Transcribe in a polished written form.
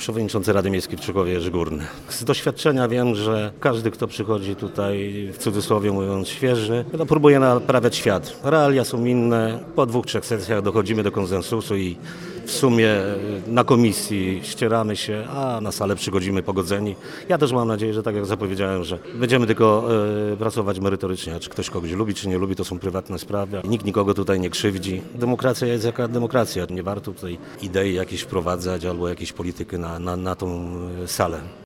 przewodniczący Rady Miejskiej w Czykowie Jerzy Górny. Z doświadczenia wiem, że każdy, kto przychodzi tutaj, w cudzysłowie mówiąc, świeży, to próbuje naprawiać świat. Realia są inne. Po 2-3 sesjach dochodzimy do konsensusu i w sumie na komisji ścieramy się, a na salę przychodzimy pogodzeni. Ja też mam nadzieję, że tak jak zapowiedziałem, że będziemy tylko pracować merytorycznie. A czy ktoś kogoś lubi, czy nie lubi, to są prywatne sprawy. Nikt nikogo tutaj nie krzywdzi. Demokracja jest jaka demokracja. Nie warto tutaj idei jakieś wprowadzać albo jakieś polityki na tą salę.